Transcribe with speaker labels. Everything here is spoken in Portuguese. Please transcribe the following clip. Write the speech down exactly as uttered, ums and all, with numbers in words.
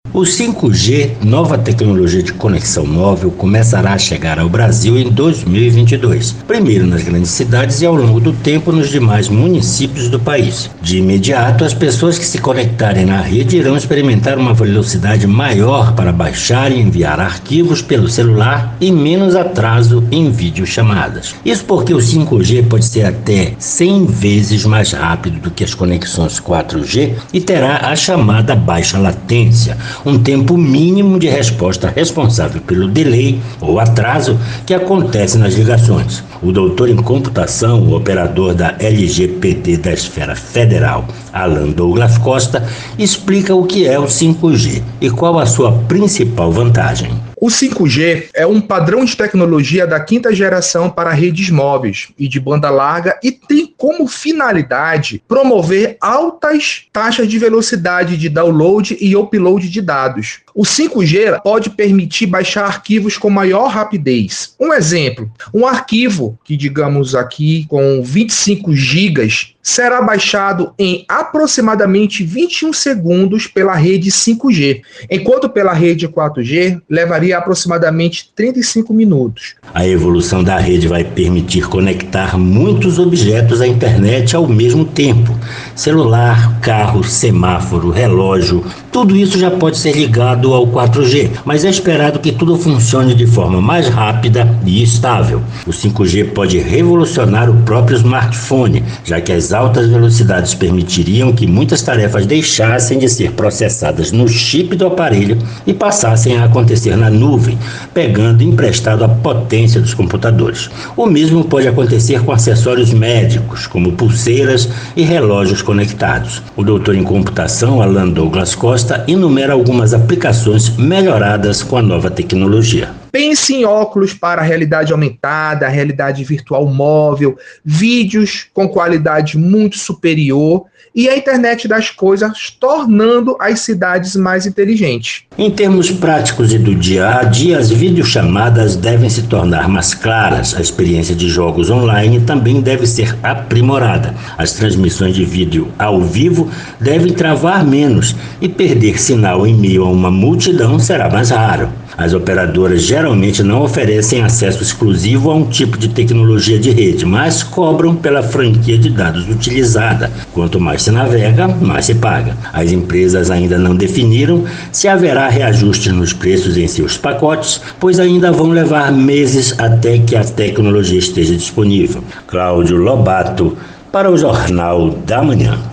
Speaker 1: O cinco G, nova tecnologia de conexão móvel, começará a chegar ao Brasil em dois mil e vinte e dois. Primeiro nas grandes cidades e ao longo do tempo nos demais municípios do país. De imediato, as pessoas que se conectarem na rede irão experimentar uma velocidade maior para baixar e enviar arquivos pelo celular e menos atraso em videochamadas. Isso porque o cinco G pode ser até cem vezes mais rápido do que as conexões quatro G e terá a chamada baixa latência, um tempo mínimo de resposta responsável pelo delay ou atraso que acontece nas ligações. O doutor em computação, o operador da L G P D da Esfera Federal, Alan Douglas Costa, explica o que é o cinco G e qual a sua principal vantagem.
Speaker 2: O cinco G é um padrão de tecnologia da quinta geração para redes móveis e de banda larga e tem como finalidade promover altas taxas de velocidade de download e upload de dados. O cinco G pode permitir baixar arquivos com maior rapidez. Um exemplo, um arquivo que, digamos aqui, com vinte e cinco gigas, será baixado em aproximadamente vinte e um segundos pela rede cinco G, enquanto pela rede quatro G levaria aproximadamente trinta e cinco minutos.
Speaker 1: A evolução da rede vai permitir conectar muitos objetos à internet ao mesmo tempo. Celular, carro, semáforo, relógio, tudo isso já pode ser ligado ao quatro G, mas é esperado que tudo funcione de forma mais rápida e estável. O cinco G pode revolucionar o próprio smartphone, já que as altas velocidades permitiriam que muitas tarefas deixassem de ser processadas no chip do aparelho e passassem a acontecer na nuvem, pegando emprestado a potência dos computadores. O mesmo pode acontecer com acessórios médicos, como pulseiras e relógios conectados. O doutor em computação, Alan Douglas Costa, enumera algumas aplicações melhoradas com a nova tecnologia.
Speaker 2: Pense em óculos para realidade aumentada, realidade virtual móvel, vídeos com qualidade muito superior e a internet das coisas tornando as cidades mais inteligentes.
Speaker 1: Em termos práticos e do dia a dia, as videochamadas devem se tornar mais claras. A experiência de jogos online também deve ser aprimorada. As transmissões de vídeo ao vivo devem travar menos e perder sinal em meio a uma multidão será mais raro. As operadoras geralmente não oferecem acesso exclusivo a um tipo de tecnologia de rede, mas cobram pela franquia de dados utilizada. Quanto mais se navega, mais se paga. As empresas ainda não definiram se haverá reajuste nos preços em seus pacotes, pois ainda vão levar meses até que a tecnologia esteja disponível. Cláudio Lobato, para o Jornal da Manhã.